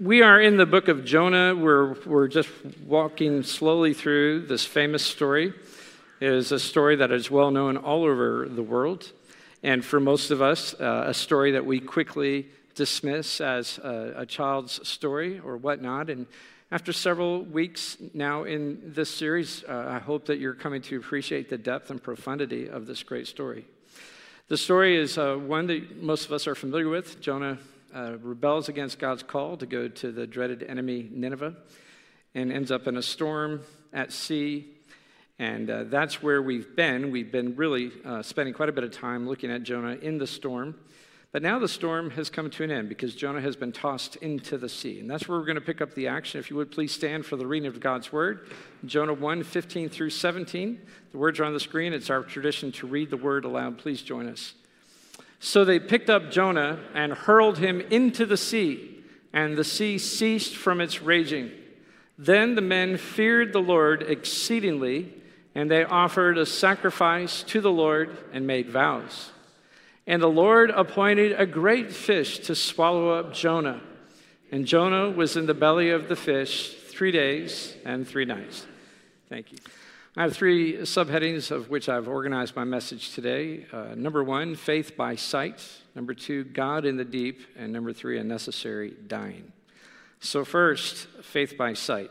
We are in the book of Jonah. We're just walking slowly through this famous story. It is a story that is well known all over the world. And for most of us, a story that we quickly dismiss as a child's story or whatnot. And after several weeks now in this series, I hope that you're coming to appreciate the depth and profundity of this great story. The story is one that most of us are familiar with. Jonah rebels against God's call to go to the dreaded enemy Nineveh and ends up in a storm at sea. And that's where we've been. We've been really spending quite a bit of time looking at Jonah in the storm. But now the storm has come to an end because Jonah has been tossed into the sea. And that's where we're going to pick up the action. If you would please stand for the reading of God's word. Jonah 1, 15 through 17. The words are on the screen. It's our tradition to read the word aloud. Please join us. So they picked up Jonah and hurled him into the sea, and the sea ceased from its raging. Then the men feared the Lord exceedingly, and they offered a sacrifice to the Lord and made vows. And the Lord appointed a great fish to swallow up Jonah. And Jonah was in the belly of the fish 3 days and 3 nights. Thank you. I have 3 subheadings of which I've organized my message today. Number 1, faith by sight. Number 2, God in the deep. And number 3, a necessary dying. So first, faith by sight.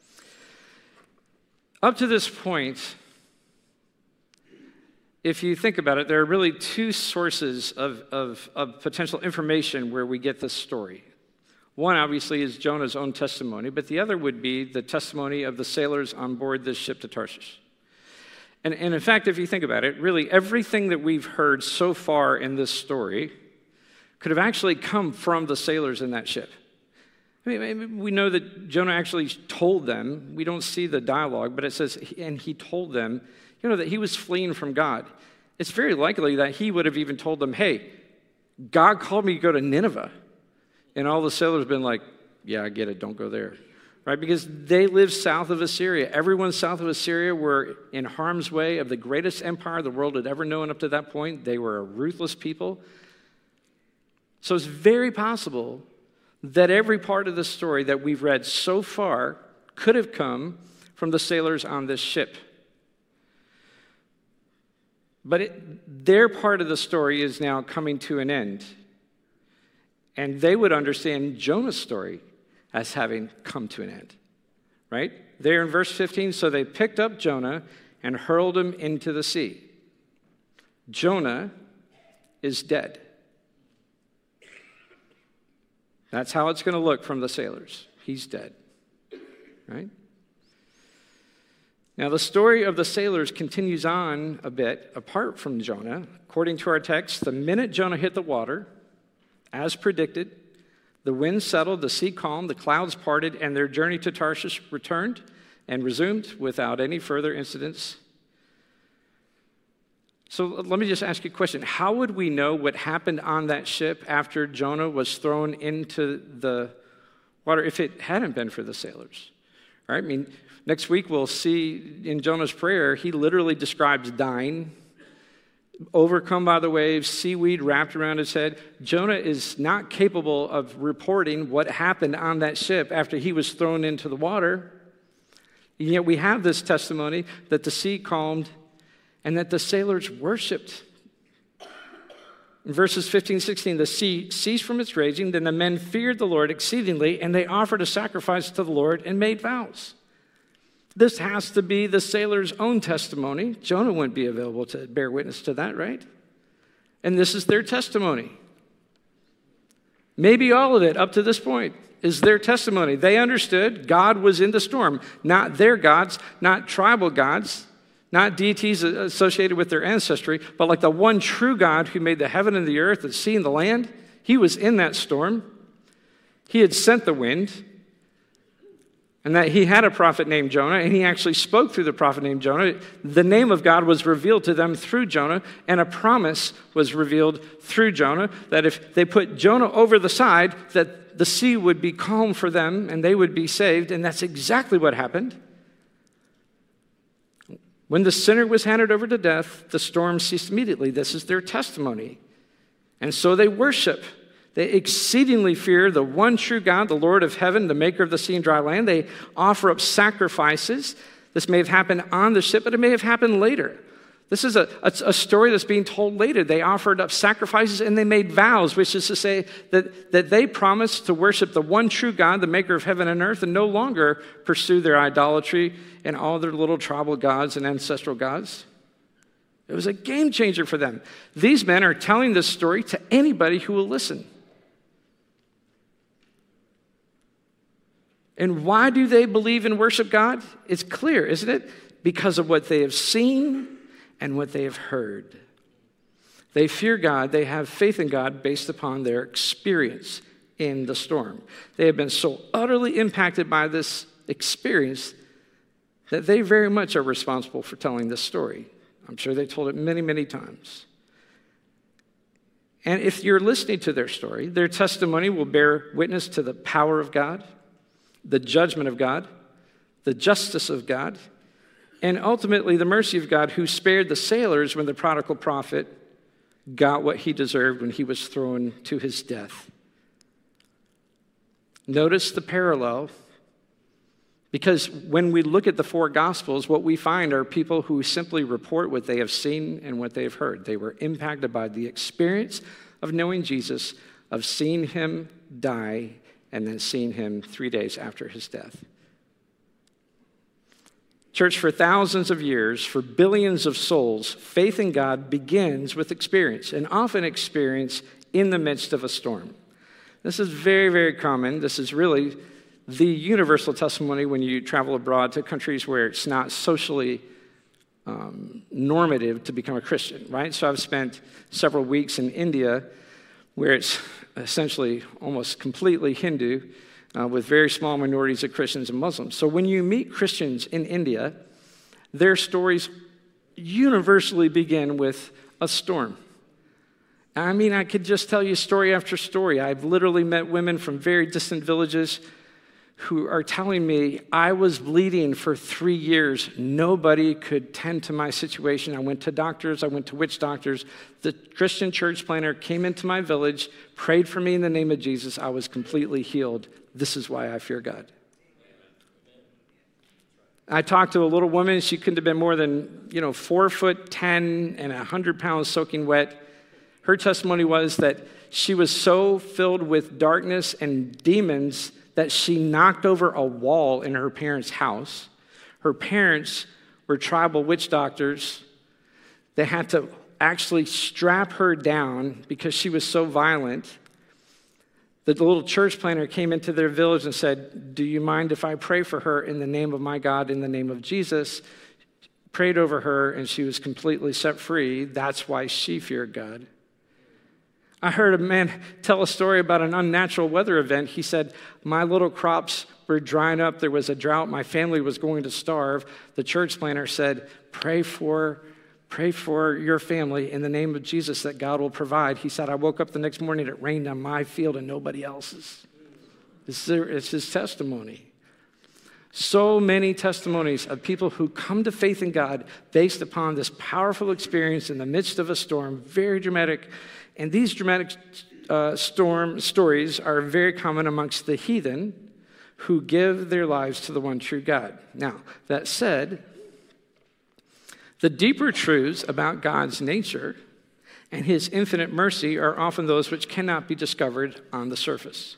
Up to this point, if you think about it, there are really 2 sources of potential information where we get this story. One, obviously, is Jonah's own testimony, but the other would be the testimony of the sailors on board this ship to Tarshish. And in fact, if you think about it, really everything that we've heard so far in this story could have actually come from the sailors in that ship. I mean, we know that Jonah actually told them, we don't see the dialogue, but it says, and he told them, that he was fleeing from God. It's very likely that he would have even told them, hey, God called me to go to Nineveh. And all the sailors have been like, yeah, I get it, don't go there. Right? Because they lived south of Assyria. Everyone south of Assyria were in harm's way of the greatest empire the world had ever known up to that point. They were a ruthless people. So it's very possible that every part of the story that we've read so far could have come from the sailors on this ship. But their part of the story is now coming to an end. And they would understand Jonah's story as having come to an end. Right? There in verse 15, so they picked up Jonah and hurled him into the sea. Jonah is dead. That's how it's going to look from the sailors. He's dead. Right? Now, the story of the sailors continues on a bit apart from Jonah. According to our text, the minute Jonah hit the water, as predicted, the wind settled, the sea calmed, the clouds parted, and their journey to Tarshish returned and resumed without any further incidents. So let me just ask you a question. How would we know what happened on that ship after Jonah was thrown into the water if it hadn't been for the sailors? All right? I mean, next week we'll see in Jonah's prayer, he literally describes dying, overcome by the waves, seaweed wrapped around his head. Jonah is not capable of reporting what happened on that ship after he was thrown into the water. And yet we have this testimony that the sea calmed and that the sailors worshiped. In verses 15, 16, the sea ceased from its raging. Then the men feared the Lord exceedingly, and they offered a sacrifice to the Lord and made vows. This has to be the sailors' own testimony. Jonah wouldn't be available to bear witness to that, right? And this is their testimony. Maybe all of it up to this point is their testimony. They understood God was in the storm, not their gods, not tribal gods, not deities associated with their ancestry, but like the one true God who made the heaven and the earth, the sea and the land. He was in that storm. He had sent the wind. And that he had a prophet named Jonah, and he actually spoke through the prophet named Jonah. The name of God was revealed to them through Jonah, and a promise was revealed through Jonah that if they put Jonah over the side, that the sea would be calm for them and they would be saved, and that's exactly what happened. When the sinner was handed over to death, the storm ceased immediately. This is their testimony. And so they worship. They exceedingly fear the one true God, the Lord of heaven, the maker of the sea and dry land. They offer up sacrifices. This may have happened on the ship, but it may have happened later. This is a story that's being told later. They offered up sacrifices and they made vows, which is to say that they promised to worship the one true God, the maker of heaven and earth, and no longer pursue their idolatry and all their little tribal gods and ancestral gods. It was a game changer for them. These men are telling this story to anybody who will listen. And why do they believe and worship God? It's clear, isn't it? Because of what they have seen and what they have heard. They fear God. They have faith in God based upon their experience in the storm. They have been so utterly impacted by this experience that they very much are responsible for telling this story. I'm sure they told it many, many times. And if you're listening to their story, their testimony will bear witness to the power of God, the judgment of God, the justice of God, and ultimately the mercy of God, who spared the sailors when the prodigal prophet got what he deserved when he was thrown to his death. Notice the parallel, because when we look at the four Gospels, what we find are people who simply report what they have seen and what they have heard. They were impacted by the experience of knowing Jesus, of seeing him die, and then seeing him 3 days after his death. Church, for thousands of years, for billions of souls, faith in God begins with experience, and often experience in the midst of a storm. This is very, very common. This is really the universal testimony when you travel abroad to countries where it's not socially normative to become a Christian, right? So I've spent several weeks in India where it's essentially almost completely Hindu, with very small minorities of Christians and Muslims. So when you meet Christians in India, their stories universally begin with a storm. I mean, I could just tell you story after story. I've literally met women from very distant villages who are telling me, I was bleeding for 3 years. Nobody could tend to my situation. I went to doctors. I went to witch doctors. The Christian church planter came into my village, prayed for me in the name of Jesus. I was completely healed. This is why I fear God. I talked to a little woman. She couldn't have been more than, 4'10" and 100 pounds soaking wet. Her testimony was that she was so filled with darkness and demons that she knocked over a wall in her parents' house. Her parents were tribal witch doctors. They had to actually strap her down because she was so violent. The little church planter came into their village and said, do you mind if I pray for her in the name of my God, in the name of Jesus? Prayed over her, and she was completely set free. That's why she feared God. I heard a man tell a story about an unnatural weather event. He said, my little crops were drying up. There was a drought. My family was going to starve. The church planter said, pray for your family in the name of Jesus that God will provide. He said, I woke up the next morning, it rained on my field and nobody else's. It's his testimony. So many testimonies of people who come to faith in God based upon this powerful experience in the midst of a storm, very dramatic. And these dramatic storm stories are very common amongst the heathen who give their lives to the one true God. Now, that said, the deeper truths about God's nature and his infinite mercy are often those which cannot be discovered on the surface.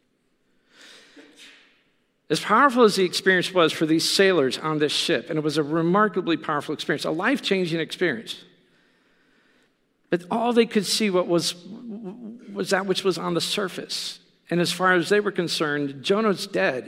As powerful as the experience was for these sailors on this ship, and it was a remarkably powerful experience, a life-changing experience, but all they could see was that which was on the surface. And as far as they were concerned, Jonah's dead.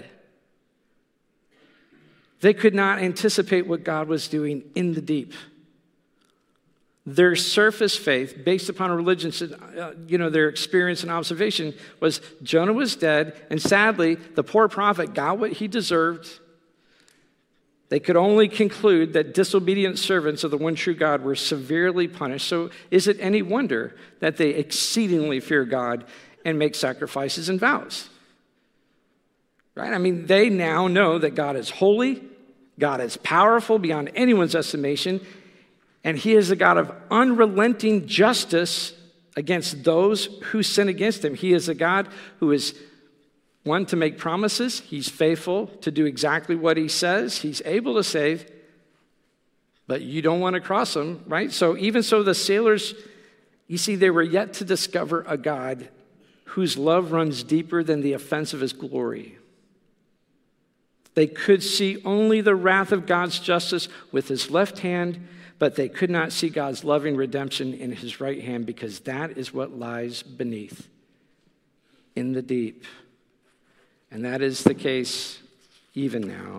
They could not anticipate what God was doing in the deep. Their surface faith, based upon religion, their experience and observation, was Jonah was dead, and sadly, the poor prophet got what he deserved. They could only conclude that disobedient servants of the one true God were severely punished. So is it any wonder that they exceedingly fear God and make sacrifices and vows? Right? I mean, they now know that God is holy, God is powerful beyond anyone's estimation, and he is a God of unrelenting justice against those who sin against him. He is a God who is one to make promises. He's faithful to do exactly what he says. He's able to save, but you don't want to cross him, right? So even so, the sailors, you see, they were yet to discover a God whose love runs deeper than the offense of his glory. They could see only the wrath of God's justice with his left hand, but they could not see God's loving redemption in his right hand, because that is what lies beneath, in the deep. And that is the case even now.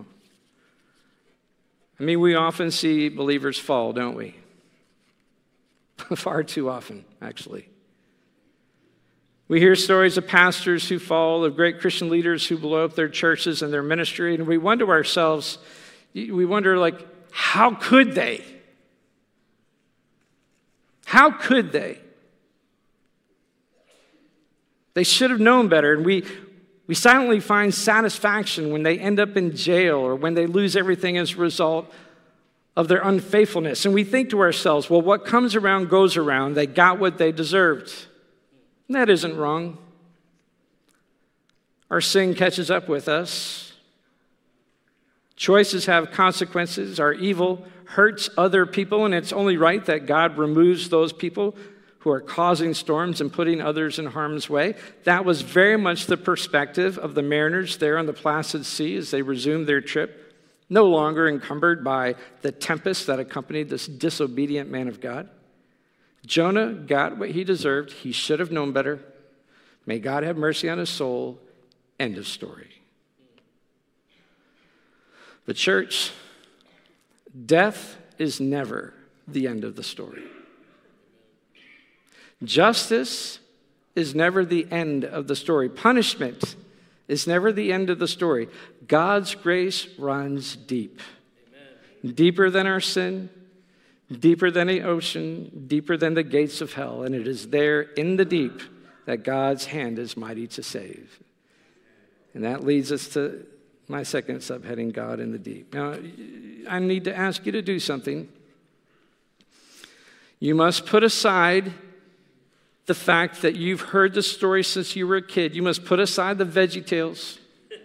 I mean, we often see believers fall, don't we? Far too often, actually. We hear stories of pastors who fall, of great Christian leaders who blow up their churches and their ministry, and we wonder ourselves, how could they? How could they? They should have known better, and we silently find satisfaction when they end up in jail or when they lose everything as a result of their unfaithfulness. And we think to ourselves, well, what comes around goes around. They got what they deserved. And that isn't wrong. Our sin catches up with us. Choices have consequences. Our evil hurts other people, and it's only right that God removes those people who are causing storms and putting others in harm's way. That was very much the perspective of the mariners there on the Placid Sea as they resumed their trip, no longer encumbered by the tempest that accompanied this disobedient man of God. Jonah got what he deserved. He should have known better. May God have mercy on his soul. End of story. But church, death is never the end of the story. Justice is never the end of the story. Punishment is never the end of the story. God's grace runs deep. Amen. Deeper than our sin, deeper than the ocean, deeper than the gates of hell. And it is there in the deep that God's hand is mighty to save. And that leads us to my second subheading, God in the deep. Now, I need to ask you to do something. You must put aside the fact that you've heard the story since you were a kid. You must put aside the Veggie Tales.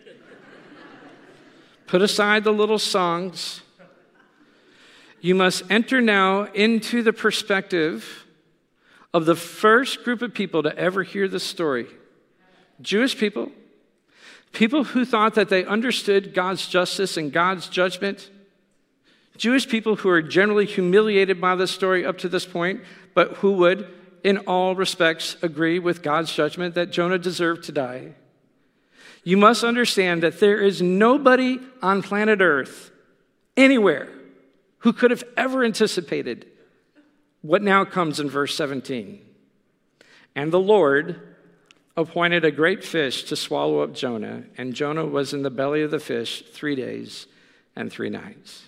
Put aside the little songs. You must enter now into the perspective of the first group of people to ever hear this story. Jewish people. People who thought that they understood God's justice and God's judgment. Jewish people who are generally humiliated by this story up to this point, but who would, in all respects, agree with God's judgment that Jonah deserved to die. You must understand that there is nobody on planet Earth, anywhere, who could have ever anticipated what now comes in verse 17. And the Lord appointed a great fish to swallow up Jonah, and Jonah was in the belly of the fish 3 days and 3 nights.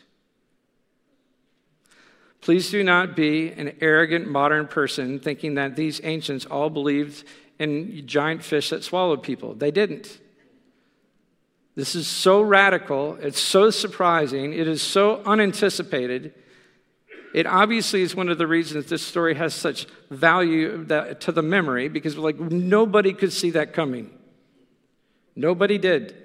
Please do not be an arrogant modern person thinking that these ancients all believed in giant fish that swallowed people. They didn't. This is so radical. It's so surprising. It is so unanticipated. It obviously is one of the reasons this story has such value to the memory, because nobody could see that coming. Nobody did.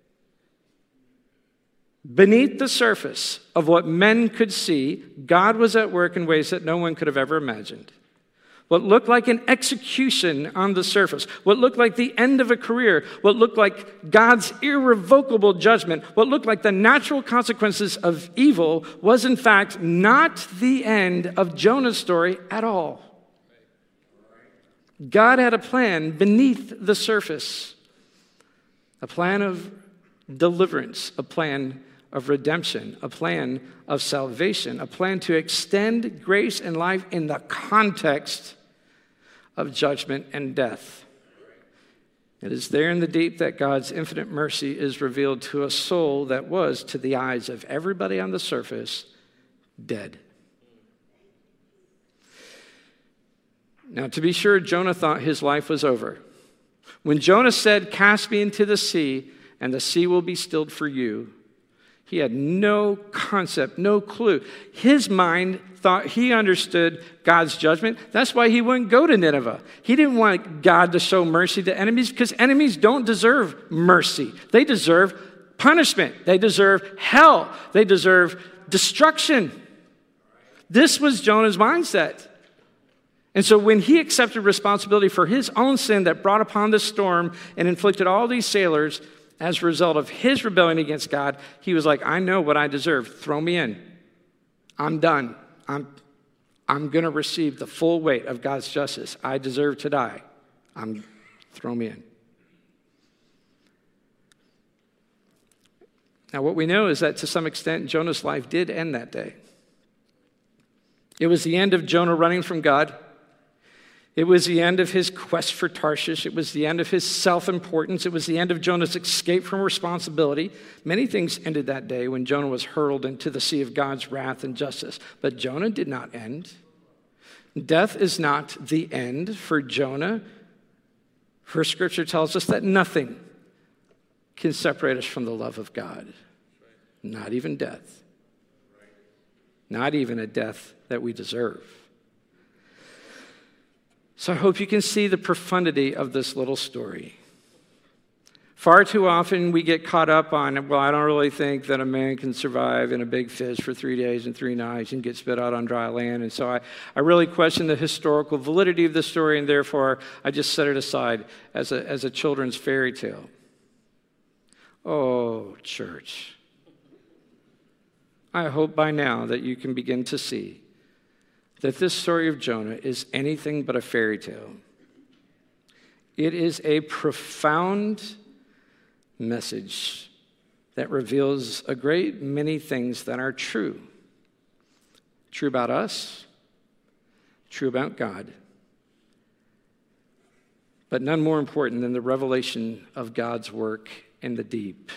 Beneath the surface of what men could see, God was at work in ways that no one could have ever imagined. What looked like an execution on the surface, what looked like the end of a career, what looked like God's irrevocable judgment, what looked like the natural consequences of evil was in fact not the end of Jonah's story at all. God had a plan beneath the surface, a plan of deliverance, a plan of redemption, a plan of salvation, a plan to extend grace and life in the context of judgment and death. It is there in the deep that God's infinite mercy is revealed to a soul that was, to the eyes of everybody on the surface, dead. Now, to be sure, Jonah thought his life was over. When Jonah said, "Cast me into the sea, and the sea will be stilled for you," He had no concept, no clue. His mind thought he understood God's judgment. That's why he wouldn't go to Nineveh. He didn't want God to show mercy to enemies because enemies don't deserve mercy. They deserve punishment. They deserve hell. They deserve destruction. This was Jonah's mindset. And so when he accepted responsibility for his own sin that brought upon this storm and inflicted all these sailors as a result of his rebellion against God, he was like, I know what I deserve. Throw me in. I'm done. I'm going to receive the full weight of God's justice. I deserve to die. Throw me in. Now, what we know is that to some extent, Jonah's life did end that day. It was the end of Jonah running from God. It was the end of his quest for Tarshish. It was the end of his self-importance. It was the end of Jonah's escape from responsibility. Many things ended that day when Jonah was hurled into the sea of God's wrath and justice. But Jonah did not end. Death is not the end for Jonah. For Scripture tells us that nothing can separate us from the love of God. Not even death. Not even a death that we deserve. So I hope you can see the profundity of this little story. Far too often we get caught up on, well, I don't really think that a man can survive in a big fish for 3 days and 3 nights and get spit out on dry land. And so I really question the historical validity of the story, and therefore I just set it aside as a children's fairy tale. Oh, church. I hope by now that you can begin to see that this story of Jonah is anything but a fairy tale. It is a profound message that reveals a great many things that are true. True about us, true about God, but none more important than the revelation of God's work in the deep.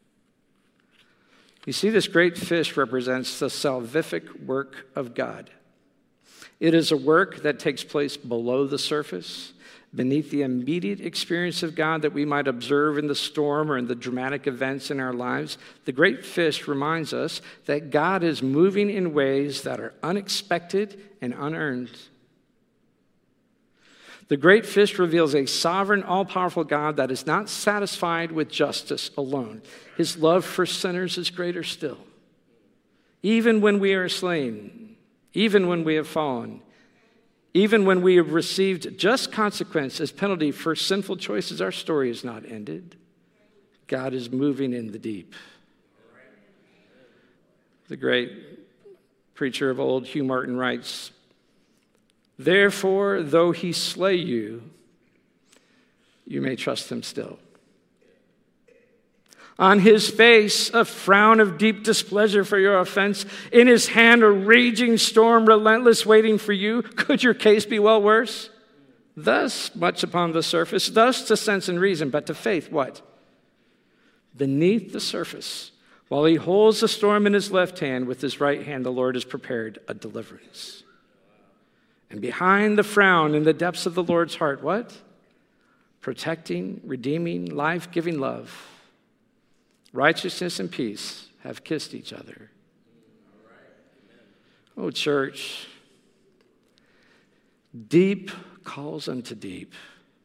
You see, this great fish represents the salvific work of God. It is a work that takes place below the surface, beneath the immediate experience of God that we might observe in the storm or in the dramatic events in our lives. The great fish reminds us that God is moving in ways that are unexpected and unearned. The great fish reveals a sovereign, all-powerful God that is not satisfied with justice alone. His love for sinners is greater still. Even when we are slain, even when we have fallen, even when we have received just consequence as penalty for sinful choices, our story is not ended. God is moving in the deep. The great preacher of old, Hugh Martin, writes, "Therefore, though he slay you, you may trust him still. On his face, a frown of deep displeasure for your offense. In his hand, a raging storm, relentless, waiting for you. Could your case be well worse? Thus, much upon the surface, thus to sense and reason, but to faith, what? Beneath the surface, while he holds the storm in his left hand, with his right hand, the Lord has prepared a deliverance. And behind the frown, in the depths of the Lord's heart, what? Protecting, redeeming, life-giving love. Righteousness and peace have kissed each other." Oh, church, deep calls unto deep.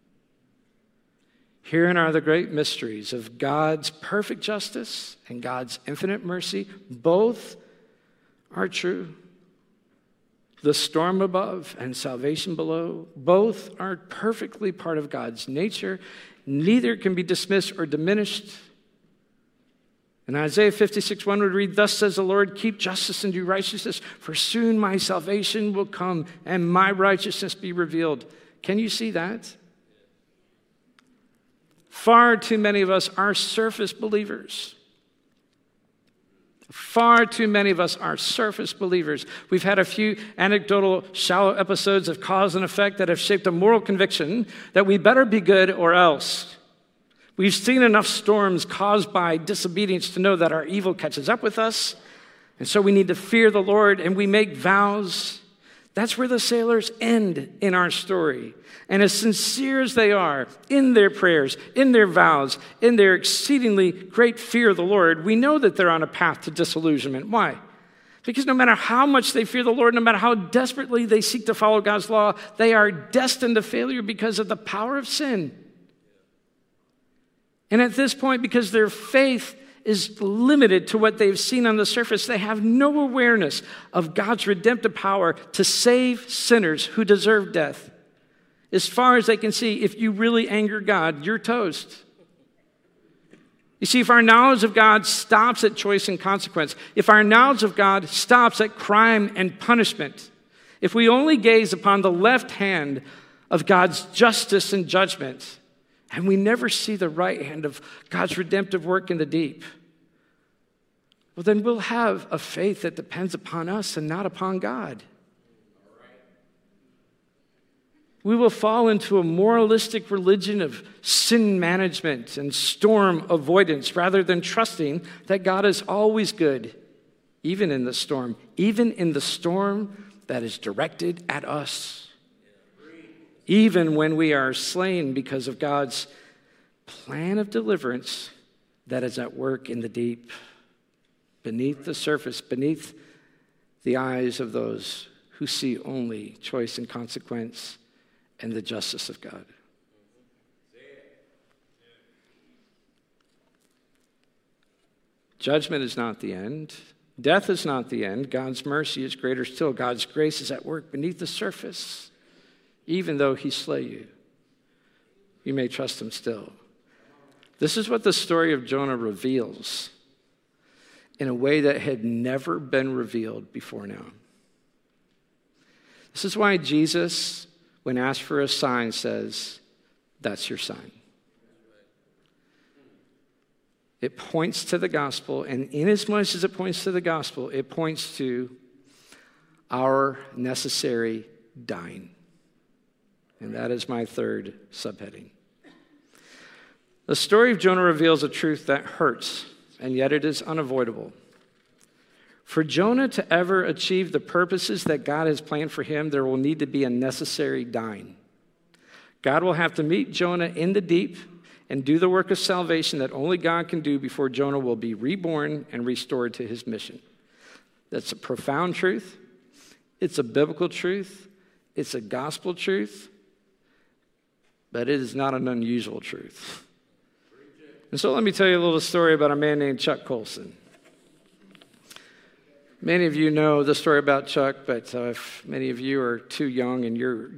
Herein are the great mysteries of God's perfect justice and God's infinite mercy. Both are true. The storm above and salvation below, both are perfectly part of God's nature. Neither can be dismissed or diminished. In Isaiah 56:1 would read, "Thus says the Lord, keep justice and do righteousness, for soon my salvation will come and my righteousness be revealed." Can you see that? Far too many of us are surface believers. Far too many of us are surface believers. We've had a few anecdotal, shallow episodes of cause and effect that have shaped a moral conviction that we better be good or else. We've seen enough storms caused by disobedience to know that our evil catches up with us. And so we need to fear the Lord, and we make vows That's where the sailors end in our story. And as sincere as they are in their prayers, in their vows, in their exceedingly great fear of the Lord, we know that they're on a path to disillusionment. Why? Because no matter how much they fear the Lord, no matter how desperately they seek to follow God's law, they are destined to failure because of the power of sin. And at this point, because their faith is limited to what they've seen on the surface, they have no awareness of God's redemptive power to save sinners who deserve death. As far as they can see, if you really anger God, you're toast. You see, if our knowledge of God stops at choice and consequence, if our knowledge of God stops at crime and punishment, if we only gaze upon the left hand of God's justice and judgment, and we never see the right hand of God's redemptive work in the deep, well, then we'll have a faith that depends upon us and not upon God. We will fall into a moralistic religion of sin management and storm avoidance rather than trusting that God is always good, even in the storm that is directed at us. Even when we are slain because of God's plan of deliverance that is at work in the deep, beneath the surface, beneath the eyes of those who see only choice and consequence and the justice of God. Judgment is not the end. Death is not the end. God's mercy is greater still. God's grace is at work beneath the surface. Even though he slay you, you may trust him still. This is what the story of Jonah reveals in a way that had never been revealed before now. This is why Jesus, when asked for a sign, says, "That's your sign." It points to the gospel, and inasmuch as it points to the gospel, it points to our necessary dying. And that is my third subheading. The story of Jonah reveals a truth that hurts, and yet it is unavoidable. For Jonah to ever achieve the purposes that God has planned for him, there will need to be a necessary dying. God will have to meet Jonah in the deep and do the work of salvation that only God can do before Jonah will be reborn and restored to his mission. That's a profound truth. It's a biblical truth. It's a gospel truth. But it is not an unusual truth. And so let me tell you a little story about a man named Chuck Colson. Many of you know the story about Chuck, but if many of you are too young and you're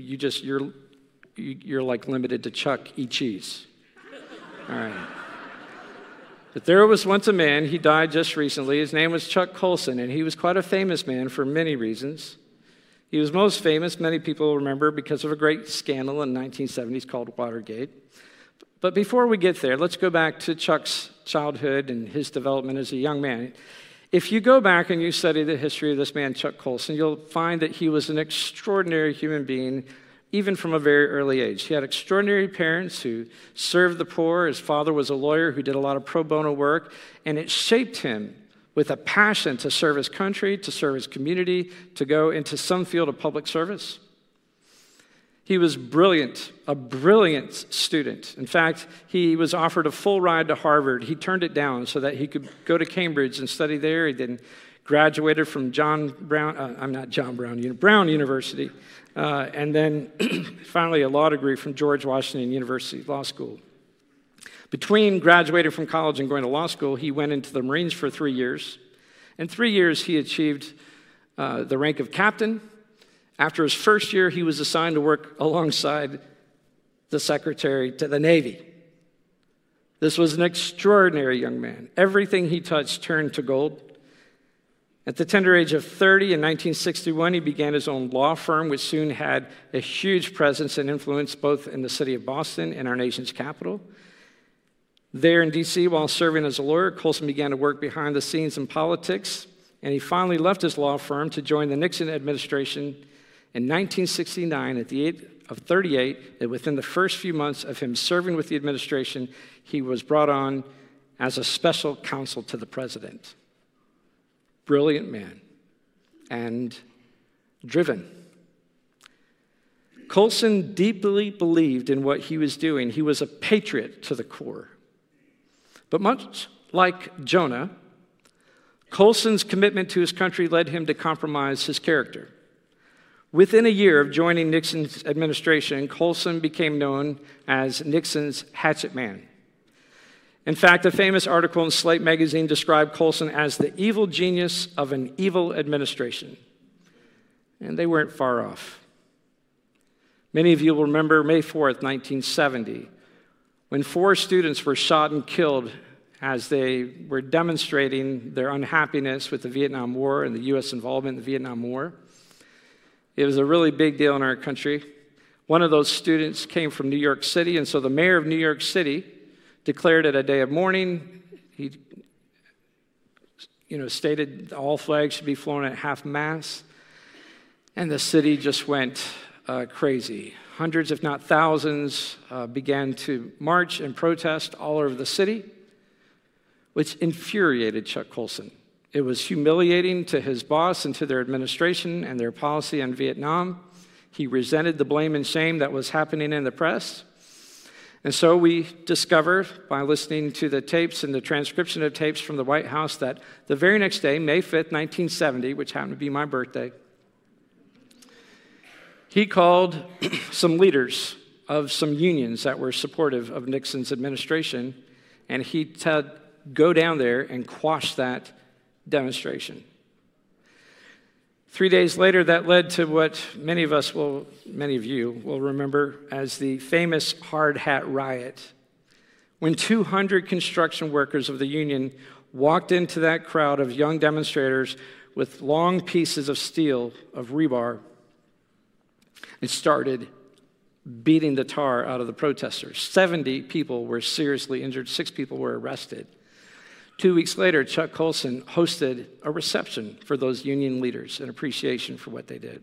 like limited to Chuck E. Cheese. All right. But there was once a man, he died just recently. His name was Chuck Colson, and he was quite a famous man for many reasons. He was most famous, many people remember, because of a great scandal in the 1970s called Watergate. But before we get there, let's go back to Chuck's childhood and his development as a young man. If you go back and you study the history of this man, Chuck Colson, you'll find that he was an extraordinary human being, even from a very early age. He had extraordinary parents who served the poor. His father was a lawyer who did a lot of pro bono work, and it shaped him with a passion to serve his country, to serve his community, to go into some field of public service. He was brilliant, a brilliant student. In fact, he was offered a full ride to Harvard. He turned it down so that he could go to Cambridge and study there. He then graduated from Brown University, and then finally a law degree from George Washington University Law School. Between graduating from college and going to law school, he went into the Marines for 3 years. In 3 years, he achieved the rank of captain. After his first year, he was assigned to work alongside the Secretary to the Navy. This was an extraordinary young man. Everything he touched turned to gold. At the tender age of 30 in 1961, he began his own law firm, which soon had a huge presence and influence both in the city of Boston and our nation's capital. There in D.C., while serving as a lawyer, Colson began to work behind the scenes in politics, and he finally left his law firm to join the Nixon administration in 1969 at the age of 38. And within the first few months of him serving with the administration, he was brought on as a special counsel to the president. Brilliant man. And driven. Colson deeply believed in what he was doing. He was a patriot to the core. But much like Jonah, Colson's commitment to his country led him to compromise his character. Within a year of joining Nixon's administration, Colson became known as Nixon's hatchet man. In fact, a famous article in Slate magazine described Colson as the evil genius of an evil administration. And they weren't far off. Many of you will remember May 4th, 1970, when 4 students were shot and killed as they were demonstrating their unhappiness with the Vietnam War and the U.S. involvement in the Vietnam War. It was a really big deal in our country. One of those students came from New York City, and so the mayor of New York City declared it a day of mourning. He stated all flags should be flown at half-mast, and the city just went crazy. Hundreds, if not thousands, began to march and protest all over the city, which infuriated Chuck Colson. It was humiliating to his boss and to their administration and their policy on Vietnam. He resented the blame and shame that was happening in the press. And so we discover, by listening to the tapes and the transcription of tapes from the White House, that the very next day, May 5th, 1970, which happened to be my birthday, he called some leaders of some unions that were supportive of Nixon's administration, and he said, go down there and quash that demonstration. 3 days later, that led to what many of you will remember as the famous Hard Hat Riot, when 200 construction workers of the union walked into that crowd of young demonstrators with long pieces of steel, of rebar, and started beating the tar out of the protesters. 70 people were seriously injured. 6 people were arrested. 2 weeks later, Chuck Colson hosted a reception for those union leaders in appreciation for what they did.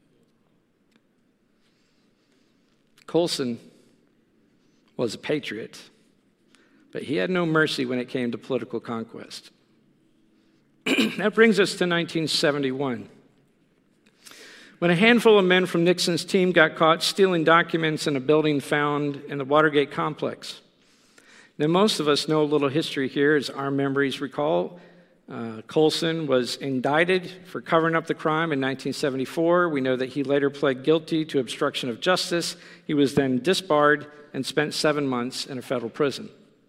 Colson was a patriot, but he had no mercy when it came to political conquest. That brings us to 1971. When a handful of men from Nixon's team got caught stealing documents in a building found in the Watergate complex. Now, most of us know a little history here, as our memories recall. Colson was indicted for covering up the crime in 1974. We know that he later pled guilty to obstruction of justice. He was then disbarred and spent 7 months in a federal prison.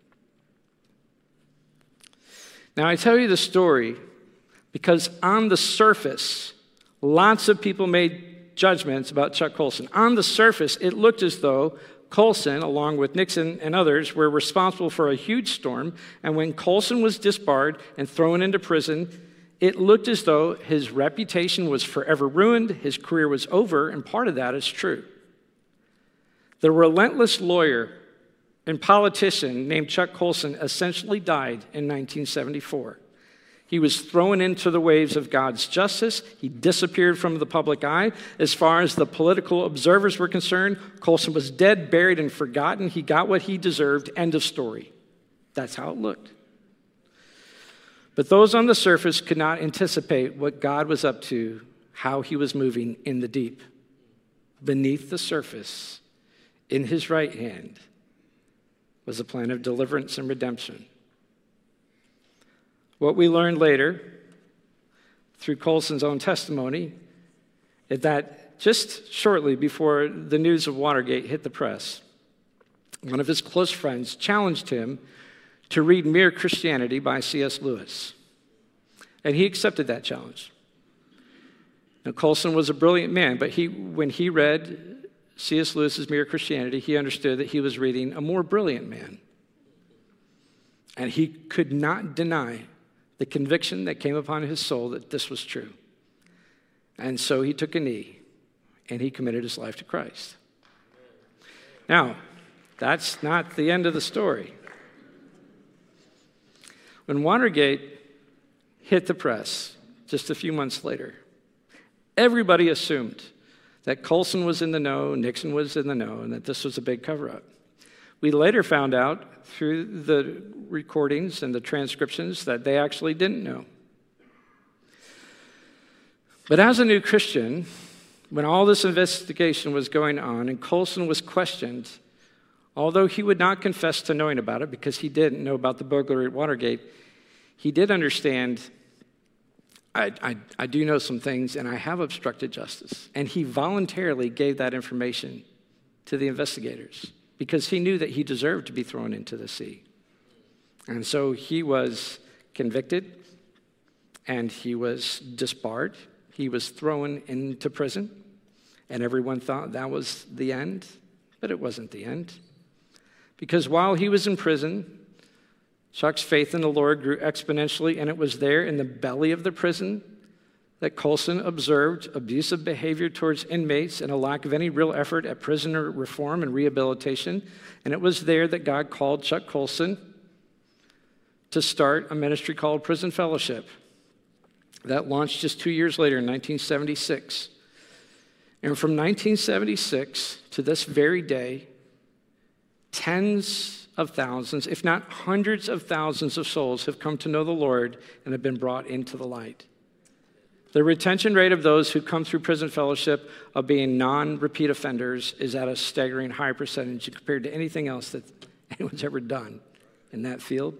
Now, I tell you the story because on the surface, lots of people made judgments about Chuck Colson. On the surface, it looked as though Colson, along with Nixon and others, were responsible for a huge storm, and when Colson was disbarred and thrown into prison, it looked as though his reputation was forever ruined, his career was over, and part of that is true. The relentless lawyer and politician named Chuck Colson essentially died in 1974. He was thrown into the waves of God's justice. He disappeared from the public eye. As far as the political observers were concerned, Colson was dead, buried, and forgotten. He got what he deserved. End of story. That's how it looked. But those on the surface could not anticipate what God was up to, how he was moving in the deep. Beneath the surface, in his right hand, was a plan of deliverance and redemption. What we learned later, through Colson's own testimony, is that just shortly before the news of Watergate hit the press, one of his close friends challenged him to read Mere Christianity by C.S. Lewis. And he accepted that challenge. Now, Colson was a brilliant man, but when he read C.S. Lewis's Mere Christianity, he understood that he was reading a more brilliant man. And he could not deny the conviction that came upon his soul that this was true. And so he took a knee and he committed his life to Christ. Now, that's not the end of the story. When Watergate hit the press just a few months later, everybody assumed that Colson was in the know, Nixon was in the know, and that this was a big cover-up. We later found out through the recordings and the transcriptions that they actually didn't know. But as a new Christian, when all this investigation was going on and Colson was questioned, although he would not confess to knowing about it because he didn't know about the burglary at Watergate, he did understand, I do know some things and I have obstructed justice. And he voluntarily gave that information to the investigators because he knew that he deserved to be thrown into the sea. And so he was convicted and he was disbarred. He was thrown into prison, and everyone thought that was the end, but it wasn't the end. Because while he was in prison, Chuck's faith in the Lord grew exponentially, and it was there in the belly of the prison that Colson observed abusive behavior towards inmates and a lack of any real effort at prisoner reform and rehabilitation. And it was there that God called Chuck Colson to start a ministry called Prison Fellowship. That launched just 2 years later in 1976. And from 1976 to this very day, tens of thousands, if not hundreds of thousands of souls have come to know the Lord and have been brought into the light. The retention rate of those who come through Prison Fellowship of being non-repeat offenders is at a staggering high percentage compared to anything else that anyone's ever done in that field.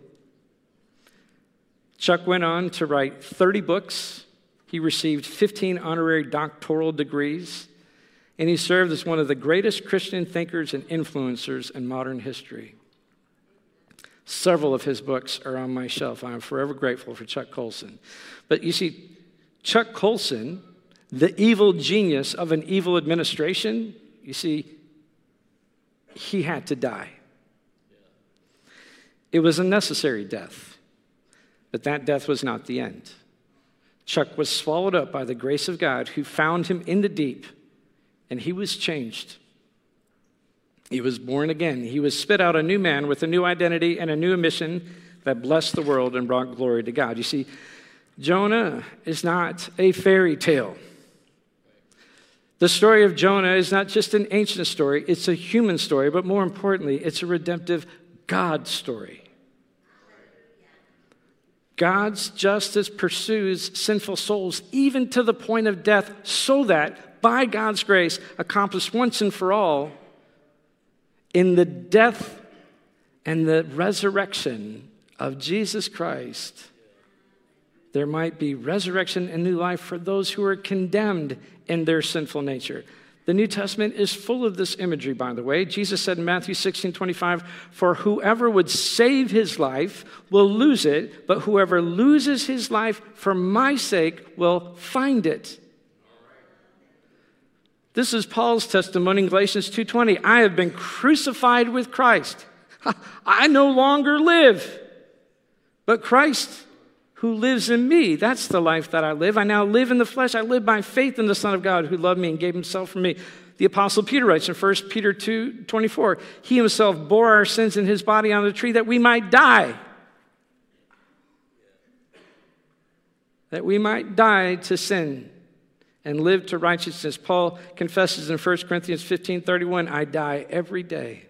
Chuck went on to write 30 books. He received 15 honorary doctoral degrees, and he served as one of the greatest Christian thinkers and influencers in modern history. Several of his books are on my shelf. I am forever grateful for Chuck Colson. But you see, Chuck Colson, the evil genius of an evil administration, you see, he had to die. It was a necessary death. But that death was not the end. Chuck was swallowed up by the grace of God who found him in the deep, and he was changed. He was born again. He was spit out a new man with a new identity and a new mission that blessed the world and brought glory to God. You see, Jonah is not a fairy tale. The story of Jonah is not just an ancient story, it's a human story, but more importantly, it's a redemptive God story. God's justice pursues sinful souls even to the point of death so that, by God's grace, accomplished once and for all, in the death and the resurrection of Jesus Christ, there might be resurrection and new life for those who are condemned in their sinful nature. The New Testament is full of this imagery, by the way. Jesus said in Matthew 16:25, "For whoever would save his life will lose it, but whoever loses his life for my sake will find it." This is Paul's testimony in Galatians 2:20. "I have been crucified with Christ. I no longer live, but Christ who lives in me. That's the life that I live. I now live in the flesh. I live by faith in the Son of God who loved me and gave himself for me." The Apostle Peter writes in 1 Peter 2:24, "He himself bore our sins in his body on the tree that we might die." That we might die to sin and live to righteousness. Paul confesses in 1 Corinthians 15:31, "I die every day."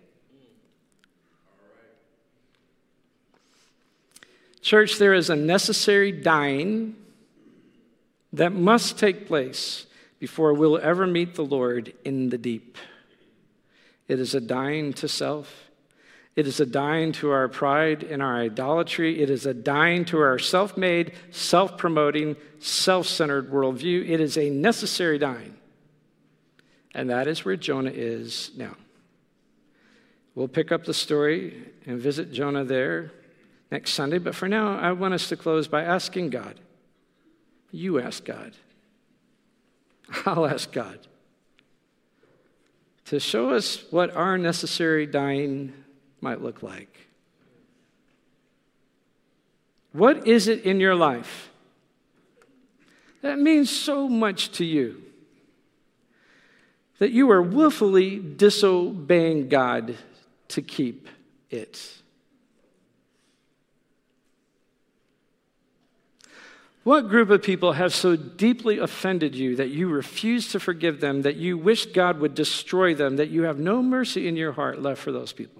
Church, there is a necessary dying that must take place before we'll ever meet the Lord in the deep. It is a dying to self. It is a dying to our pride and our idolatry. It is a dying to our self-made, self-promoting, self-centered worldview. It is a necessary dying. And that is where Jonah is now. We'll pick up the story and visit Jonah there next Sunday, but for now, I want us to close by asking God. You ask God. I'll ask God to show us what our necessary dying might look like. What is it in your life that means so much to you that you are willfully disobeying God to keep it? What group of people have so deeply offended you that you refuse to forgive them, that you wish God would destroy them, that you have no mercy in your heart left for those people?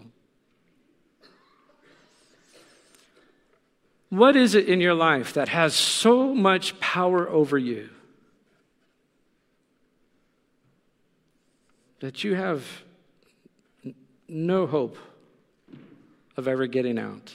What is it in your life that has so much power over you that you have no hope of ever getting out.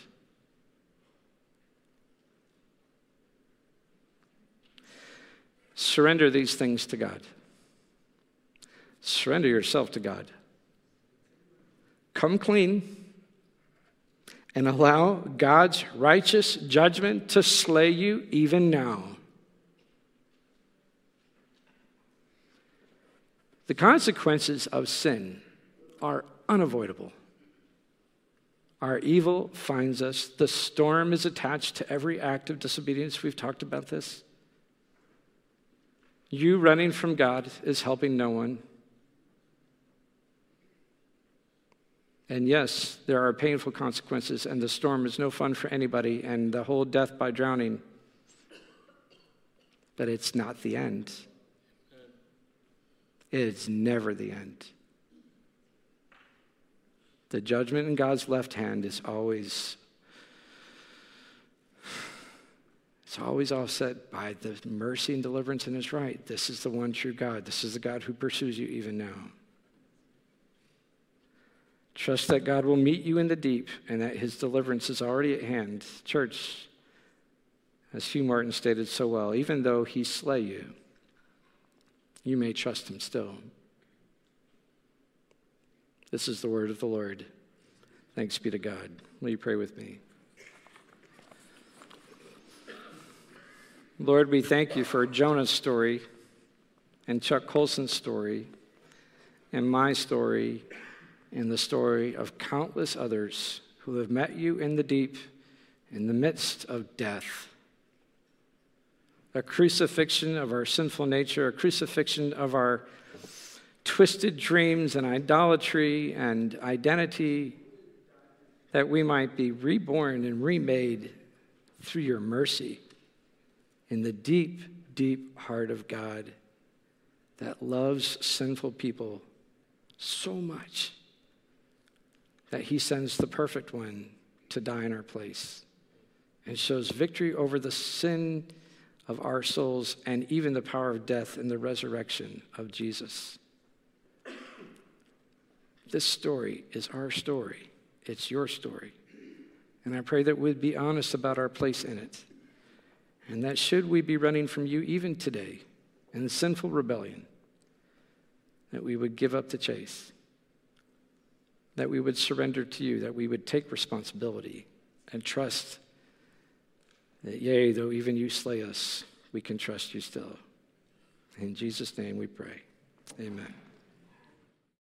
Surrender these things to God. Surrender yourself to God. Come clean and allow God's righteous judgment to slay you even now. The consequences of sin are unavoidable. Our evil finds us. The storm is attached to every act of disobedience. We've talked about this. You running from God is helping no one. And yes, there are painful consequences, and the storm is no fun for anybody, and the whole death by drowning. But it's not the end. It's never the end. The judgment in God's left hand is always offset by the mercy and deliverance in his right. This is the one true God. This is the God who pursues you even now. Trust that God will meet you in the deep and that his deliverance is already at hand. Church, as Hugh Martin stated so well, even though he slay you, you may trust him still. This is the word of the Lord. Thanks be to God. Will you pray with me? Lord, we thank you for Jonah's story and Chuck Colson's story and my story and the story of countless others who have met you in the deep, in the midst of death. A crucifixion of our sinful nature, a crucifixion of our twisted dreams and idolatry and identity, that we might be reborn and remade through your mercy in the deep, deep heart of God that loves sinful people so much that he sends the perfect one to die in our place and shows victory over the sin of our souls and even the power of death in the resurrection of Jesus. This story is our story. It's your story. And I pray that we'd be honest about our place in it. And that should we be running from you even today in sinful rebellion, that we would give up the chase, that we would surrender to you, that we would take responsibility and trust that, yea, though even you slay us, we can trust you still. In Jesus' name we pray. Amen.